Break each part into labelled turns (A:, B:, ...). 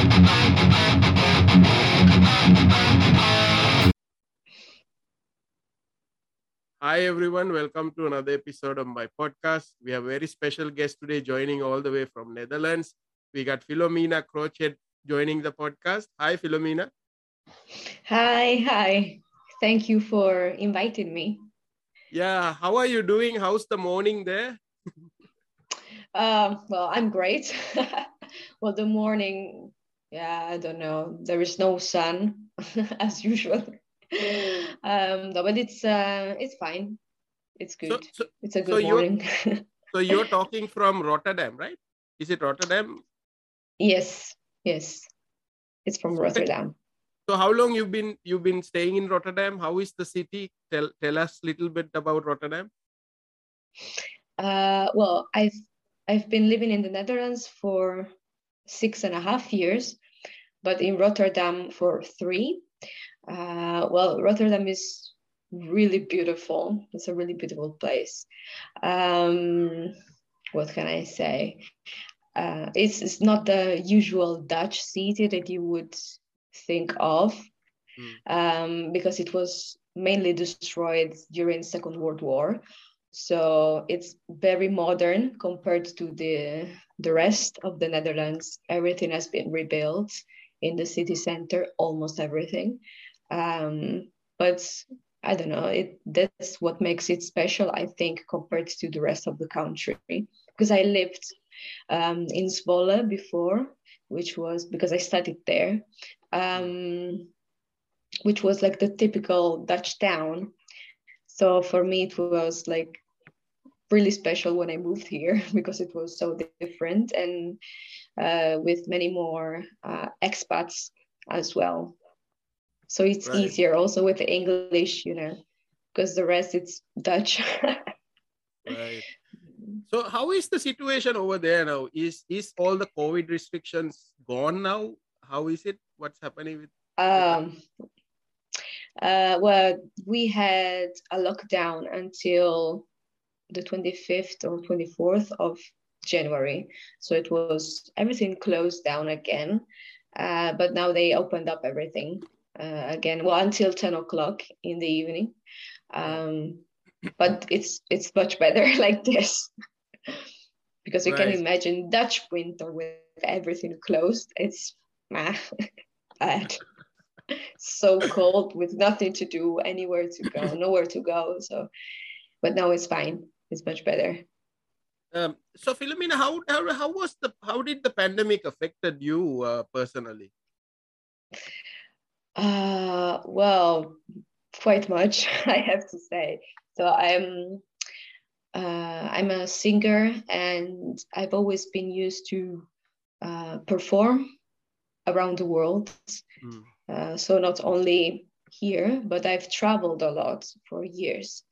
A: Hi everyone, welcome to another episode of my podcast. We have a very special guest today joining all the way from Netherlands. We got Philomena Crochet joining the podcast. Hi Philomena.
B: Hi. Thank you for inviting me.
A: Yeah, how are you doing? How's the morning there?
B: Well, I'm great. Well, the morning, I don't know. There is no sun as usual. No, but it's fine. It's
A: So
B: good.
A: so,
B: It's a
A: so
B: good
A: you're
B: morning.
A: so you're talking from Rotterdam, right? Is it Rotterdam?
B: Yes. It's from
A: So,
B: Rotterdam.
A: so how long you've been staying in Rotterdam? How is the city? Tell us a little bit about Rotterdam.
B: Well, I've been living in the Netherlands for 6.5 years, but in Rotterdam for 3. Well, Rotterdam is really beautiful. It's a really beautiful place. What can I say? It's not the usual Dutch city that you would think of, because it was mainly destroyed during Second World War. So it's very modern compared to the rest of the Netherlands. Everything has been rebuilt in the city center, almost everything. But I don't know, that's what makes it special, I think, compared to the rest of the country. Because I lived in Zwolle before, which was because I studied there, which was like the typical Dutch town. So for me, it was like really special when I moved here because it was so different and with many more expats as well. So it's
A: Right.
B: easier also with the English, because the rest it's Dutch.
A: Right. So how is the situation over there now? Is all the COVID restrictions gone now? How is it? What's happening with that?
B: um, well, we had a lockdown until the 25th or 24th of January. So it was everything closed down again. But now they opened up everything again. Well, until 10 o'clock in the evening. But it's much better like this because you can
A: Right.
B: imagine Dutch winter with everything closed. It's bad. So cold with nothing to do, anywhere to go, nowhere to go. So, but now it's fine. It's much better.
A: So Philomena, how did the pandemic affected you personally?
B: Well, quite much, I have to say. So I'm a singer, and I've always been used to perform around the world. So not only here, but I've traveled a lot for years.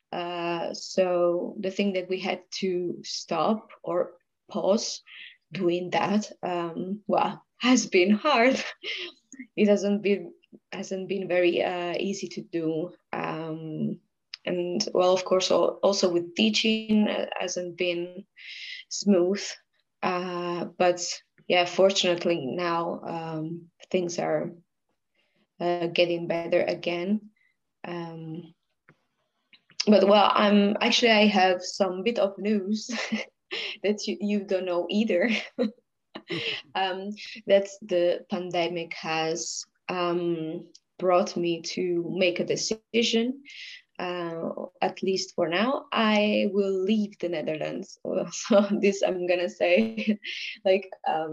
B: So the thing that we had to stop or pause doing that, well, has been hard. It hasn't been very easy to do. And well, of course, also with teaching hasn't been smooth. But yeah, fortunately now things are getting better again. Um, but well, I have some bit of news that you don't know either. That the pandemic has brought me to make a decision. At least for now, I will leave the Netherlands. So this I'm gonna say, like,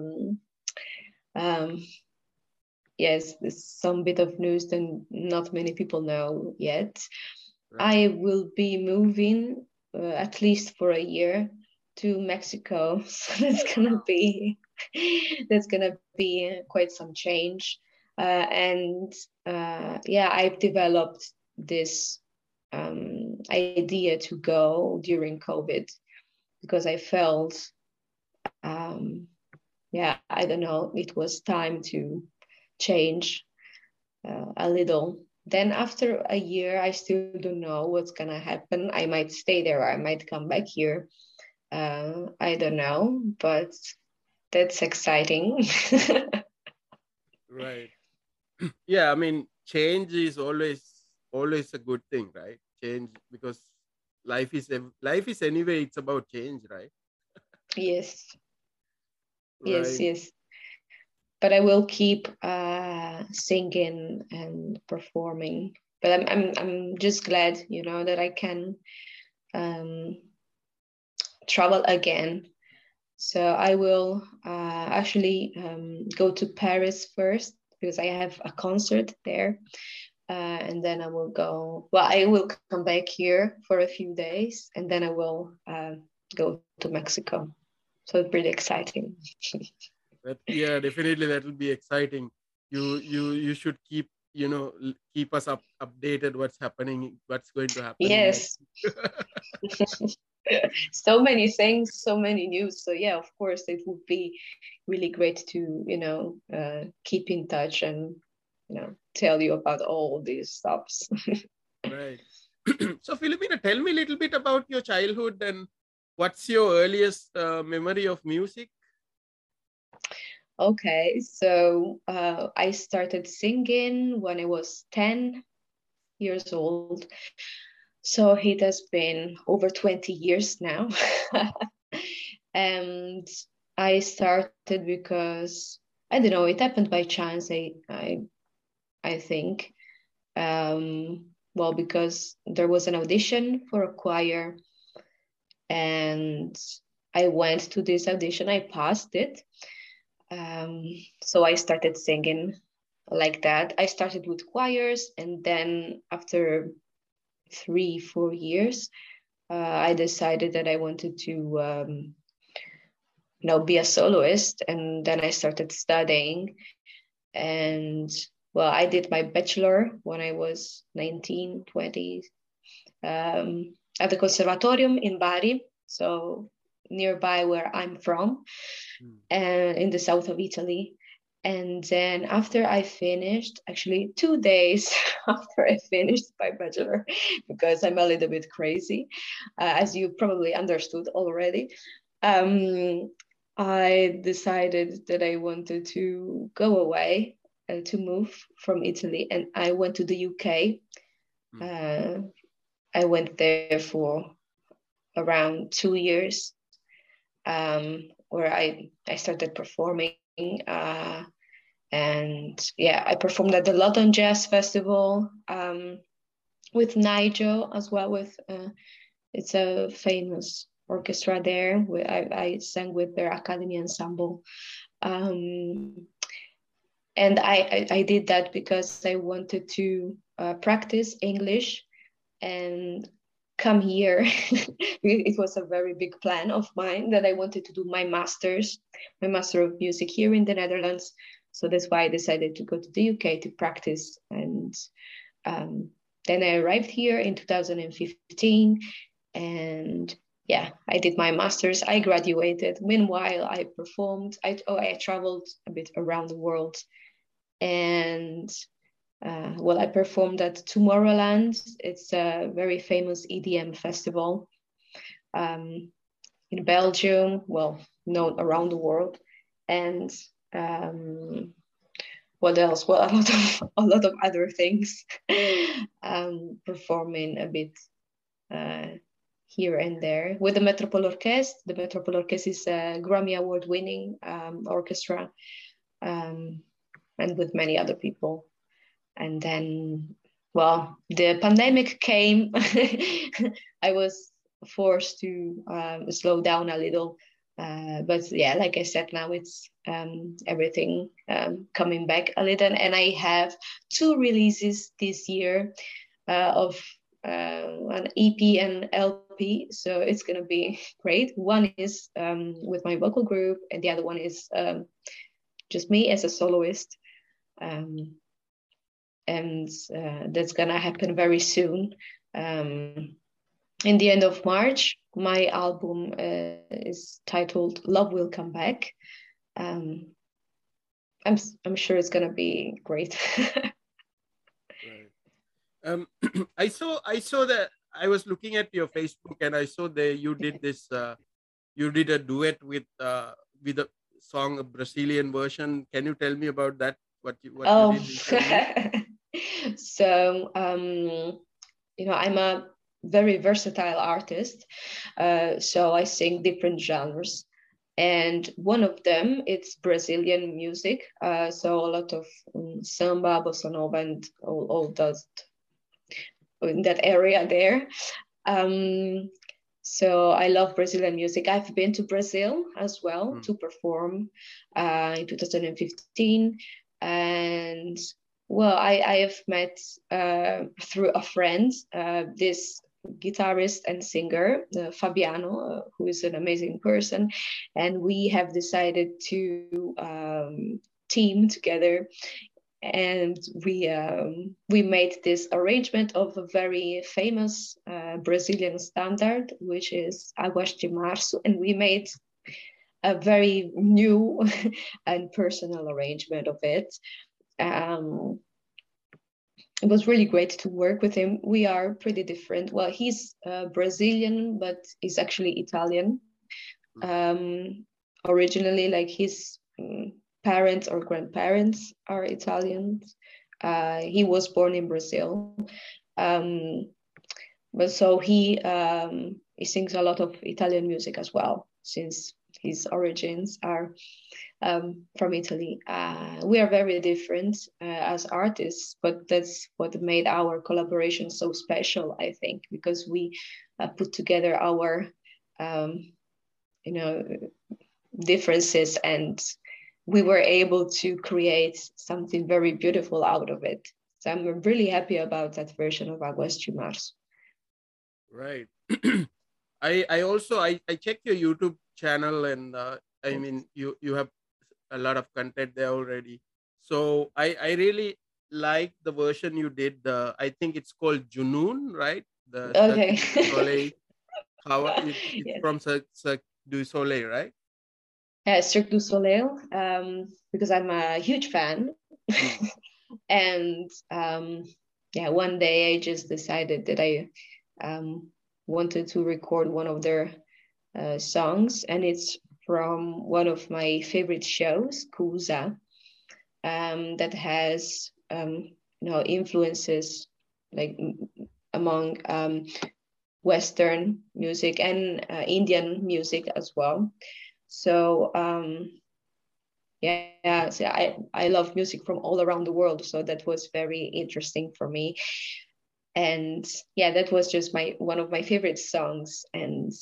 B: um, yes, there's some bit of news that not many people know yet.
A: Right.
B: I will be moving at least for a year to Mexico. So that's gonna be quite some change. And yeah, I've developed this idea to go during COVID because I felt, yeah, I don't know, it was time to change a little. Then after a year, I still don't know what's gonna happen. I might stay there, or I might come back here. I don't know, but that's exciting.
A: Right. Yeah, I mean, change is always a good thing, right? Change, because life is anyway, it's about change, right?
B: Yes, yes,
A: Right.
B: yes. But I will keep singing and performing. But I'm just glad, that I can um, travel again. So I will actually go to Paris first because I have a concert there. And then I will go. Well, I will come back here for a few days, and then I will go to Mexico. So it's pretty exciting.
A: Yeah, definitely that will be exciting. You should keep us updated what's happening, what's going to happen in
B: Yes,
A: next.
B: so many things, so many news. So yeah, of course, it would be really great to keep in touch and tell you about all these stuffs.
A: Right. So, Philomena, tell me a little bit about your childhood and what's your earliest memory of music?
B: Okay, so I started singing when I was 10 years old. So it has been over 20 years now. And I started because I don't know, it happened by chance, I think. Well, because there was an audition for a choir, and I went to this audition, I passed it. So I started singing like that. I started with choirs, and then after 3-4 years, I decided that I wanted to, be a soloist, and then I started studying. And well, I did my bachelor when I was 19, 20, at the Conservatorium in Bari, so nearby where I'm from, and in the south of Italy. And then after I finished, actually 2 days after I finished my bachelor, because I'm a little bit crazy, as you probably understood already, I decided that I wanted to go away, to move from Italy, and I went to the UK. I went there for around 2 years, where I started performing. And yeah, I performed at the London Jazz Festival, with Nigel as well. It's a famous orchestra there. I sang with their Academy Ensemble. And I did that because I wanted to practice English and come here. It was a very big plan of mine that I wanted to do my master of music here in the Netherlands. So that's why I decided to go to the UK to practice. And then I arrived here in 2015, and yeah, I did my master's. I graduated. Meanwhile, I performed. I traveled a bit around the world, and well, I performed at Tomorrowland. It's a very famous EDM festival in Belgium, well, known around the world. And what else? Well, a lot of other things. Performing a bit here and there with the Metropole Orchestre. The Metropole Orchestre is a Grammy Award-winning orchestra, and with many other people. And then, well, the pandemic came. I was forced to slow down a little. But yeah, like I said, now it's everything coming back a little. And I have 2 releases this year of an EP and LP. So it's going to be great. One is with my vocal group, and the other one is just me as a soloist. And that's gonna happen very soon. In the end of March, my album is titled "Love Will Come Back." I'm sure it's gonna be great.
A: Right. I saw that I was looking at your Facebook, and I saw that you did this. You did a duet with a song, a Brazilian version. Can you tell me about that what you did recently?
B: So I'm a very versatile artist. So I sing different genres. And one of them, it's Brazilian music. So a lot of samba, bossa nova, and all those in that area there. So I love Brazilian music. I've been to Brazil as well to perform in 2015. And well, I have met through a friend this guitarist and singer, Fabiano, who is an amazing person. And we have decided to team together, and we made this arrangement of a very famous Brazilian standard, which is Águas de Março, and we made a very new and personal arrangement of it. It was really great to work with him. We are pretty different. Well, he's Brazilian, but he's actually Italian. Originally, like his parents or grandparents are Italians. He was born in Brazil. But so he sings a lot of Italian music as well, since his origins are from Italy. We are very different as artists, but that's what made our collaboration so special, I think, because we put together our differences, and we were able to create something very beautiful out of it. So I'm really happy about that version of Águas de Março.
A: Right. I checked your YouTube channel, and I mean you have a lot of content there already. So I really like the version you did. I think it's called Junoon, right? The
B: Okay.
A: Cirque du Soleil. It's
B: Yes.
A: from Cirque du Soleil, right?
B: Cirque du Soleil, because I'm a huge fan. And one day I just decided that I wanted to record one of their songs, and it's from one of my favorite shows, Cusa, that has influences like among Western music and Indian music as well. So so I love music from all around the world, so that was very interesting for me. And that was just one of my favorite songs, and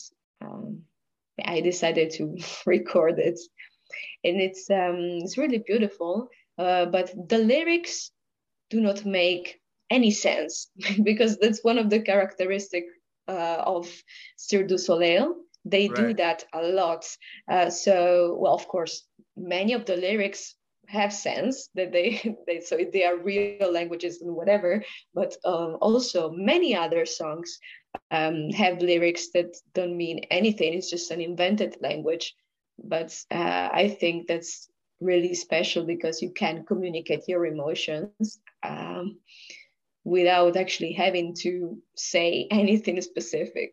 B: I decided to record it, and it's really beautiful. But the lyrics do not make any sense because that's one of the characteristics of Cirque du Soleil. They do that a lot. So, well, of course, many of the lyrics have sense, that they are real languages and whatever, but also many other songs have lyrics that don't mean anything. It's just an invented language. But I think that's really special because you can communicate your emotions without actually having to say anything specific.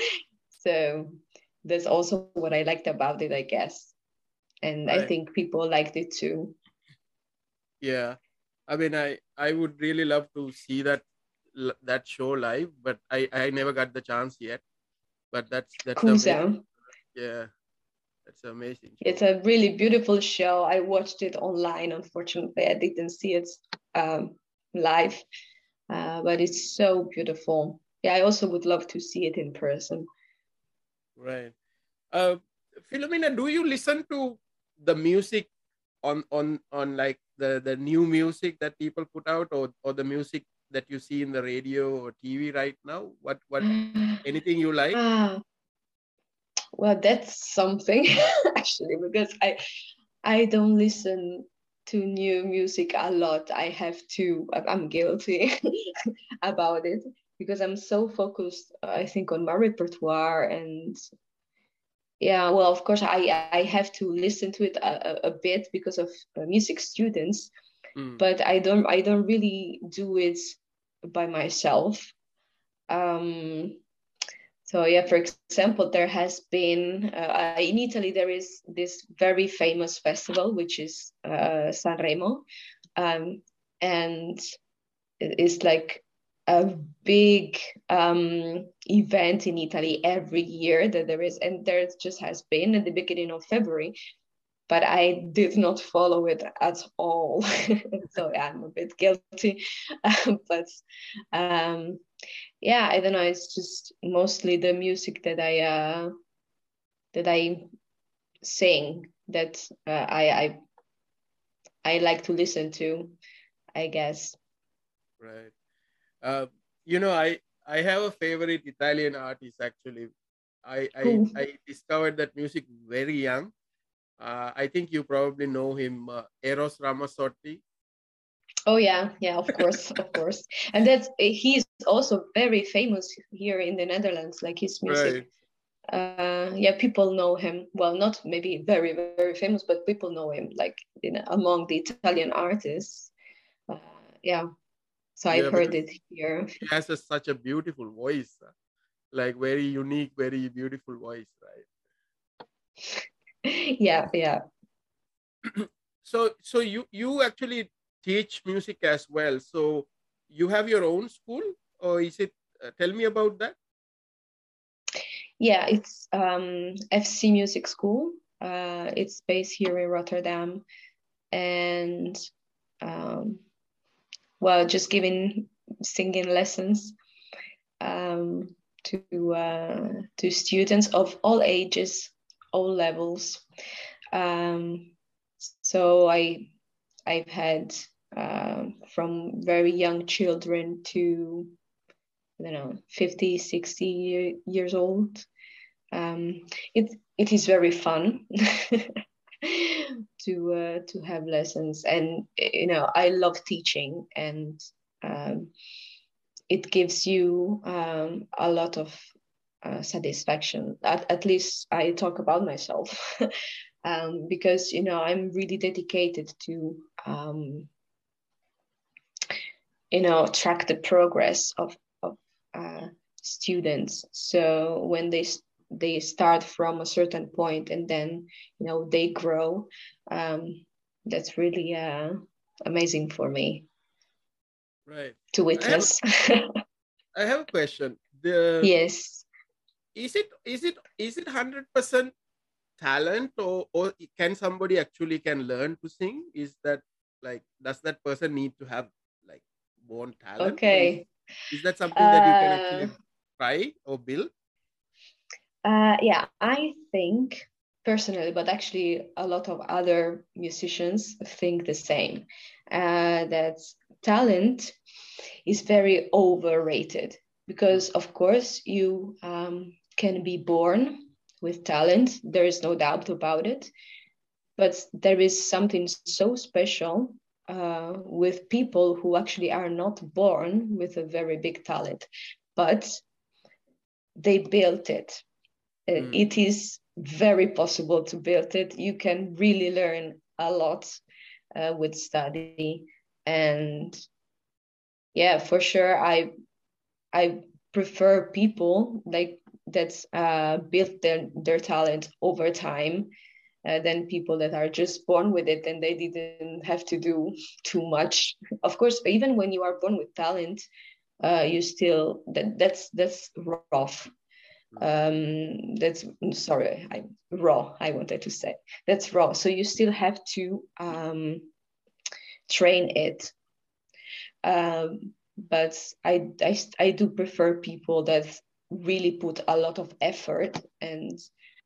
B: So that's also what I liked about it, I guess. And I think people liked it too.
A: Yeah. I mean, I would really love to see that show live, but I never got the chance yet. But that's amazing. Yeah. That's amazing.
B: It's a really beautiful show. I watched it online. Unfortunately, I didn't see it live, but it's so beautiful. Yeah, I also would love to see it in person.
A: Right. Philomena, do you listen to the music on like the new music that people put out, or the music that you see in the radio or TV right now? What anything you like?
B: Well, that's something actually, because I don't listen to new music a lot. I'm guilty about it because I'm so focused, I think, on my repertoire. And well, of course, I have to listen to it a bit because of music students, but I don't really do it by myself. So for example, there has been in Italy, there is this very famous festival, which is Sanremo, and it's like a big event in Italy every year that there is, and there just has been at the beginning of February, but I did not follow it at all. So yeah, I'm a bit guilty. But yeah, I don't know. It's just mostly the music that I sing that I like to listen to, I guess.
A: Right. I have a favorite Italian artist actually. I discovered that music very young. I think you probably know him, Eros Ramazzotti.
B: Oh yeah, of course, of course. And he's also very famous here in the Netherlands, like his music.
A: Right.
B: Yeah, people know him. Well, not maybe very, very famous, but people know him, like among the Italian artists. Yeah, so I've heard it here.
A: He has such a beautiful voice, like very unique, very beautiful voice, right?
B: Yeah.
A: So you actually teach music as well. So you have your own school, or is it? Tell me about that.
B: Yeah, it's FC Music School. It's based here in Rotterdam, and well, just giving singing lessons to students of all ages, all levels. So I've had from very young children to, I don't know, 50, 60 years old. It is very fun to have lessons, and I love teaching, and it gives you a lot of satisfaction. At least I talk about myself. Because I'm really dedicated to track the progress of students. So when they start from a certain point and then they grow, that's really amazing for me,
A: Right.
B: to witness.
A: I have a question.
B: Yes.
A: Is it 100% talent, or can somebody actually can learn to sing? Is that, like, does that person need to have like born talent?
B: Okay.
A: Is that something that you can actually try or build?
B: Yeah, I think personally, but actually a lot of other musicians think the same, that talent is very overrated, because of course you can be born with talent. There is no doubt about it. But there is something so special with people who actually are not born with a very big talent, but they built it. It is very possible to build it. You can really learn a lot with study. And yeah, for sure, I prefer people like that built their talent over time than people that are just born with it and they didn't have to do too much. Of course, even when you are born with talent, you still that's rough. That's sorry, raw. I wanted to say that's raw. So you still have to train it. But I do prefer people that really put a lot of effort, and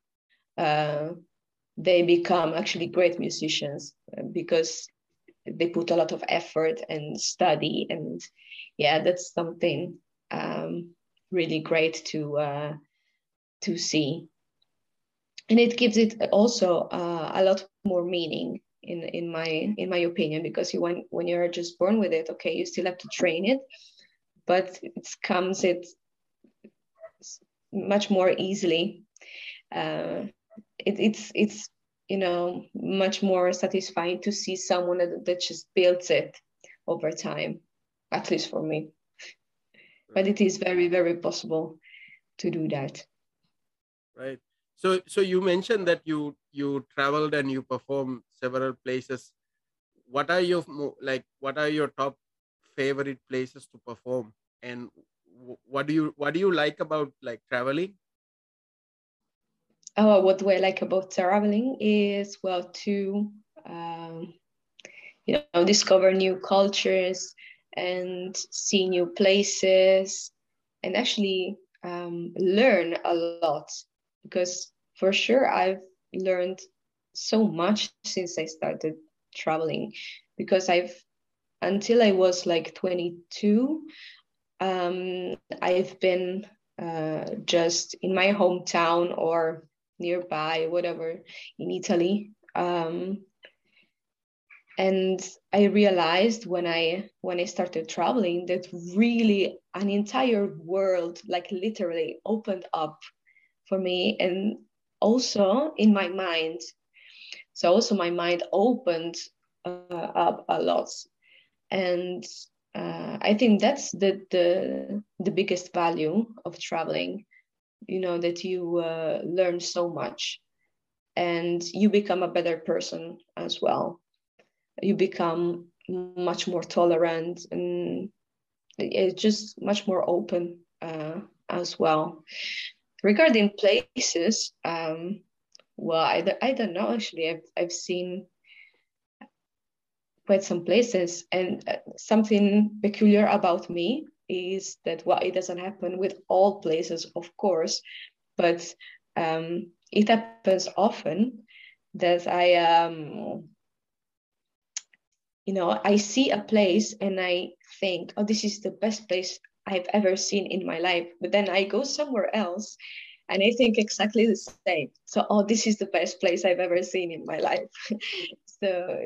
B: they become actually great musicians because they put a lot of effort and study. And yeah, that's something really great to see. And it gives it also a lot more meaning in my opinion, because when you're just born with it, okay, you still have to train it, but it comes much more easily. It's much more satisfying to see someone that just builds it over time, at least for me. But it is very, very possible to do that.
A: Right. So you mentioned that you traveled and you performed several places. what are your what are your top favorite places to perform, and what do you like about like traveling?
B: Oh, what do I like about traveling is, well, to um, discover new cultures and see new places, and actually learn a lot, because for sure I've learned so much since I started traveling, because until I was like 22, I've been just in my hometown or nearby, whatever, in Italy. And I realized when I started traveling that really an entire world, like literally, opened up for me, and also in my mind. So also my mind opened up a lot, and I think that's the biggest value of traveling. That you learn so much, and you become a better person as well. You become much more tolerant, and it's just much more open as well. Regarding places, well, I don't know, actually. I've seen quite some places, and something peculiar about me is that, well, it doesn't happen with all places, of course, but it happens often that I see a place and I think, oh, this is the best place I've ever seen in my life. But then I go somewhere else and I think exactly the same. So, oh, this is the best place I've ever seen in my life. So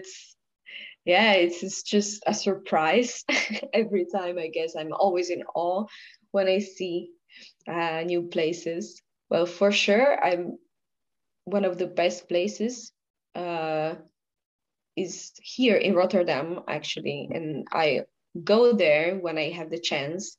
B: it's just a surprise every time. I guess I'm always in awe when I see new places. Well, for sure, I'm one of the best places is here in Rotterdam, actually, and I go there when I have the chance.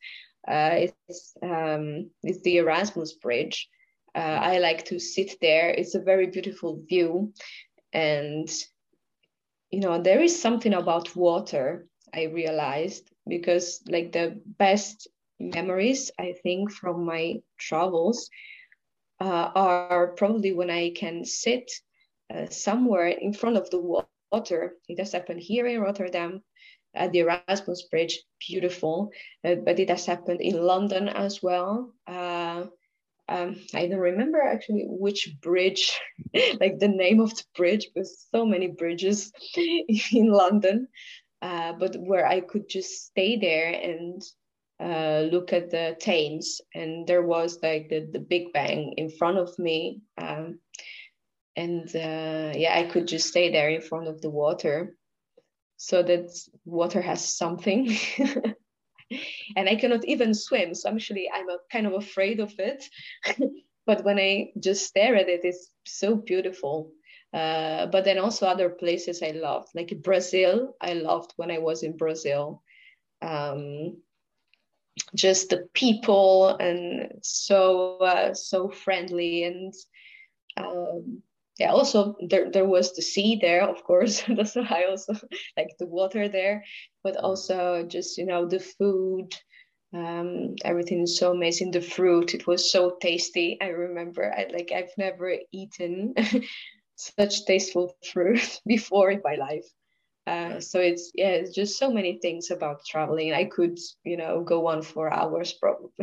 B: It's the Erasmus Bridge. I like to sit there. It's a very beautiful view, and there is something about water, I realized, because like the best memories, I think, from my travels are probably when I can sit somewhere in front of the water. It has happened here in Rotterdam at the Erasmus Bridge, beautiful, but it has happened in London as well. I don't remember actually which bridge, like the name of the bridge, because so many bridges in London, but where I could just stay there and look at the Thames, and there was like the Big Bang in front of me, and I could just stay there in front of the water. So that water has something. And I cannot even swim, so actually I'm kind of afraid of it. But when I just stare at it, it's so beautiful. But then also other places I loved, like Brazil. I loved when I was in Brazil. Just the people, and so friendly, and also there was the sea there, of course. That's why I also like the water there, but also just the food. Everything is so amazing. The fruit, it was so tasty. I remember I've never eaten such tasteful fruit before in my life. So it's just so many things about traveling. I could go on for hours probably.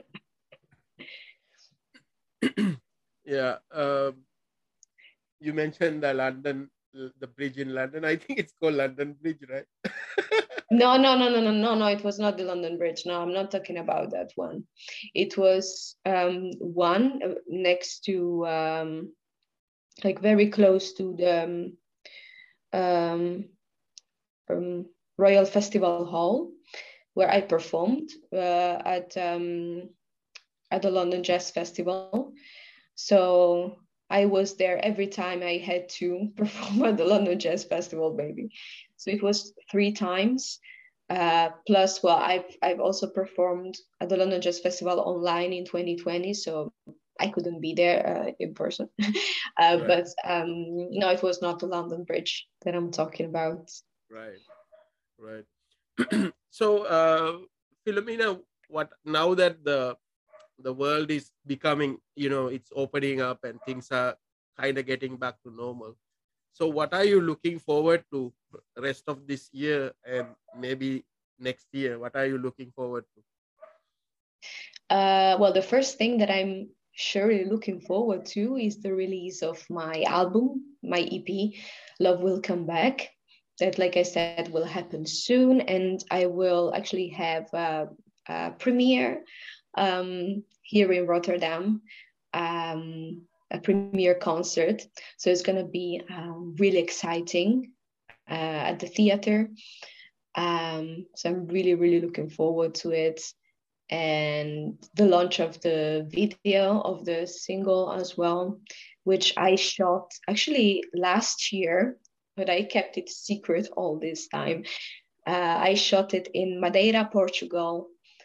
A: Yeah. You mentioned the bridge in London. I think it's called London Bridge, right?
B: No. It was not the London Bridge. No, I'm not talking about that one. It was one next to like very close to the Royal Festival Hall, where I performed at the London Jazz Festival. So I was there every time I had to perform at the London Jazz Festival, maybe. So it was 3 times. Plus, well, I've also performed at the London Jazz Festival online in 2020. So I couldn't be there in person.
A: Right.
B: But no, it was not the London Bridge that I'm talking about.
A: Right. Right. So, Philomena, what now that the world is becoming, it's opening up and things are kind of getting back to normal. So, what are you looking forward to rest of this year and maybe next year? What are you looking forward to?
B: Well, the first thing that I'm surely looking forward to is the release of my album, my EP, Love Will Come Back. That, like I said, will happen soon, and I will actually have a premiere here in Rotterdam, a premiere concert. So it's going to be really exciting at the theater. So I'm really, really looking forward to it. And the launch of the video of the single as well, which I shot actually last year, but I kept it secret all this time. I shot it in Madeira, Portugal,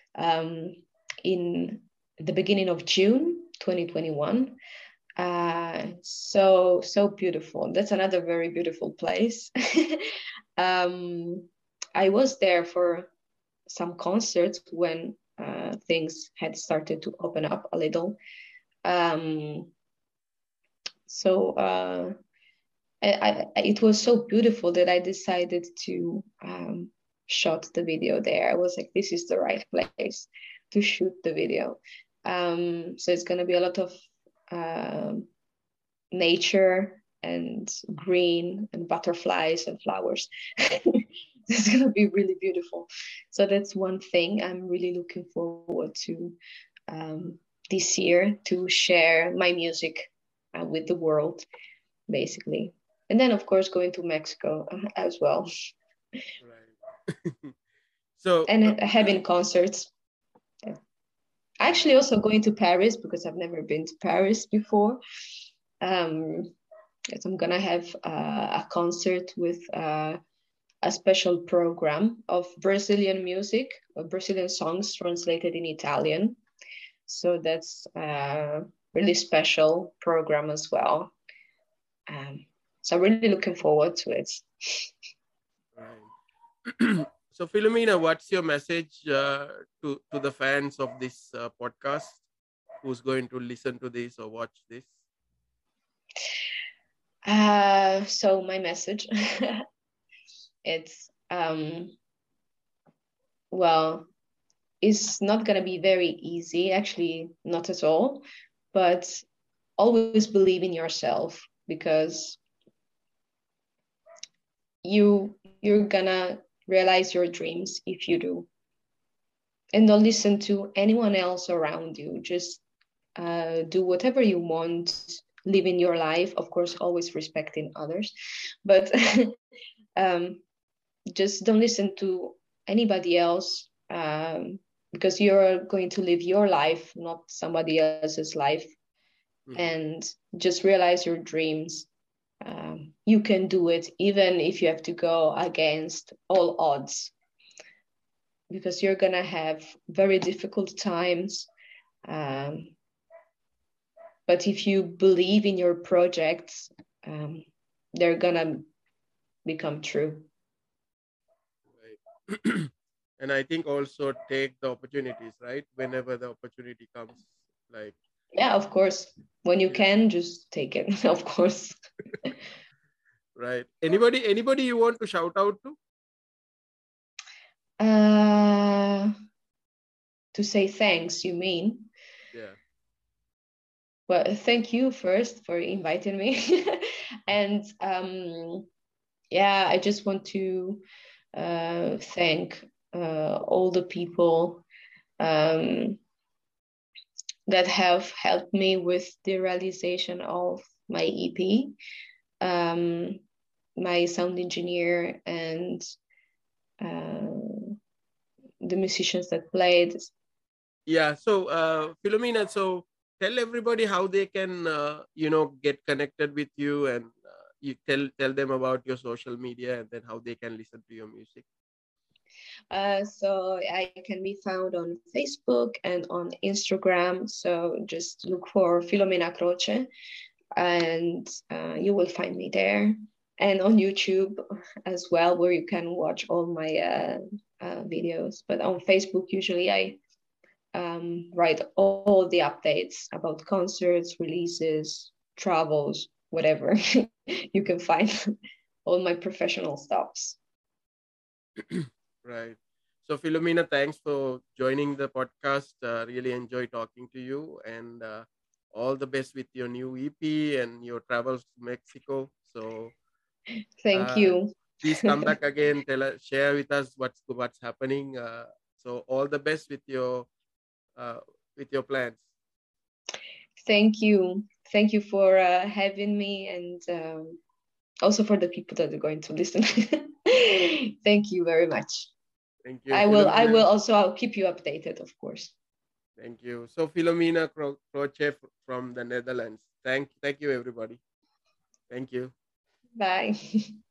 B: in the beginning of June 2021. So beautiful. That's another very beautiful place. I was there for some concerts when things had started to open up a little. It was so beautiful that I decided to shot the video there. I was like, this is the right place to shoot the video. So it's going to be a lot of nature and green and butterflies and flowers. It's going to be really beautiful. So that's one thing I'm really looking forward to this year, to share my music with the world, basically. And then, of course, going to Mexico as well.
A: Right. So,
B: and having concerts. Yeah. Actually, also going to Paris, because I've never been to Paris before. Yes, I'm gonna have a concert with a special program of Brazilian music, Brazilian songs translated in Italian. So that's a really special program as well. So I'm really looking forward to it.
A: Right. So, Philomena, what's your message to the fans of this podcast who's going to listen to this or watch this?
B: So my message, it's well, it's not gonna be very easy, actually, not at all, but always believe in yourself, because you're gonna realize your dreams if you do. And don't listen to anyone else around you. Just do whatever you want, live in your life, of course, always respecting others, but just don't listen to anybody else, because you're going to live your life, not somebody else's life. And just realize your dreams. You can do it, even if you have to go against all odds, because you're gonna have very difficult times. But if you believe in your projects, they're gonna become true.
A: Right. And I think also take the opportunities, right? Whenever the opportunity comes, like.
B: Yeah, of course. When you can, just take it, of course.
A: Right. Anybody you want to shout out to?
B: To say thanks, you mean?
A: Yeah.
B: Well, thank you first for inviting me. And yeah, I just want to thank all the people that have helped me with the realization of my EP, my sound engineer, and the musicians that played.
A: Yeah. So, Philomena, so tell everybody how they can, get connected with you, and you tell them about your social media, and then how they can listen to your music.
B: So I can be found on Facebook and on Instagram. So just look for Filomena Croce and you will find me there. And on YouTube as well, where you can watch all my videos. But on Facebook, usually I write all the updates about concerts, releases, travels, whatever. You can find all my professional stops.
A: Right. So Filomena, thanks for joining the podcast. Really enjoy talking to you, and all the best with your new EP and your travels to Mexico. So
B: Thank you.
A: please come back again. Share with us what's happening. So all the best with your plans.
B: Thank you. Thank you for having me, and also for the people that are going to listen. Thank you very much.
A: Thank you.
B: I will also, I'll keep you updated, of course.
A: Thank you. So Filomena Croce from the Netherlands. Thank you, everybody. Thank you.
B: Bye.